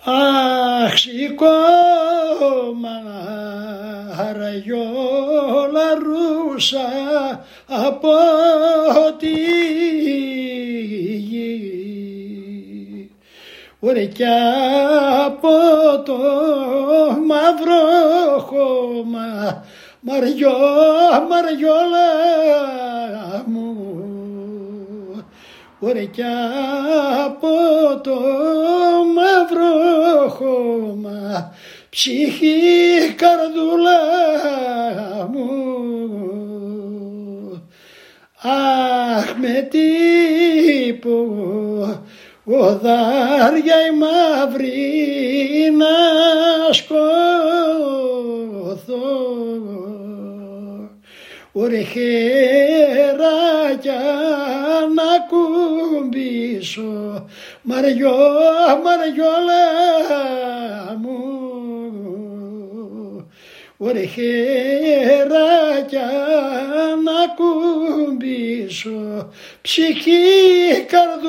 Αχ, σηκώ μαραριόλα ρούσα από τη γη, ωρε κι από το μαύρο χώμα μαριόλα μου, ωρε κι από το μαύρο χώμα ψυχή καρδούλα μου. Αχ, με τι ποδάρια η μαύρη να σκοθώ, ωρε χεράκια να κουμπίσω μαριόλα μου, ωρε χεράκια να κουμπίσω ψυχή καρδούλα